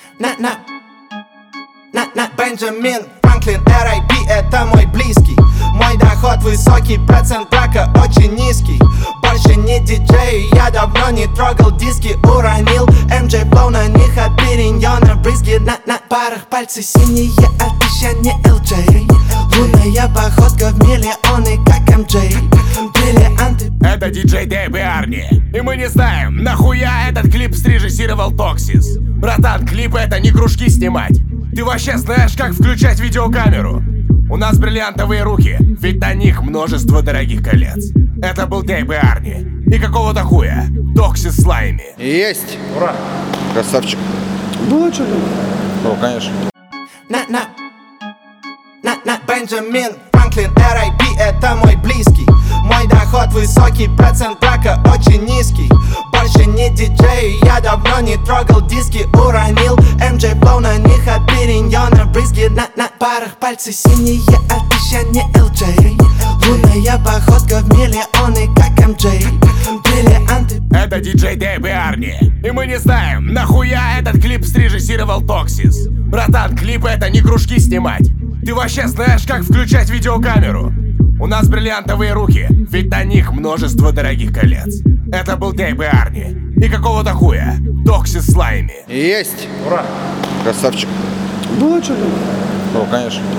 Бенджамин Франклин, R.I.P. это мой близкий. Мой доход высокий, процент брака очень низкий. Больше не диджей, я давно не трогал диски. Уронил MJ Flow, на них от периньона брызги. На парах пальцы синие, обещание LJ. Лунная походка в миллионы, как MJ. Бриллианты. Это диджей Дэйб и Арни. И мы не знаем, нахуя этот клип срежиссировал Токсис. Братан, клипы это не кружки снимать. Ты вообще знаешь, как включать видеокамеру? У нас бриллиантовые руки, ведь на них множество дорогих колец. Это был Дэйб и Арни. И какого-то хуя Токсис Слайми. Есть! Ура! Красавчик. Было что-то? Ну, конечно. Бенджамин Франклин, R.I.P. это мой близкий. Мой доход высокий, процент брака очень низкий. Больше не диджей, я давно не трогал диски. Уронил MJ Flow, на них от периньона брызги. На парах пальцы синие, обещание LJ. Лунная походка в миллионы, как MJ. Бриллианты. Это диджей Дэйб и Арни. И мы не знаем, нахуя этот клип срежиссировал Токсис. Братан, клипы это не кружки снимать. Ты вообще знаешь, как включать видеокамеру? У нас бриллиантовые руки, ведь на них множество дорогих колец. Это был Дэйб и Арни. И какого-то хуя Токсис Слайми. Есть! Ура! Красавчик. Было что-то? Ну, конечно.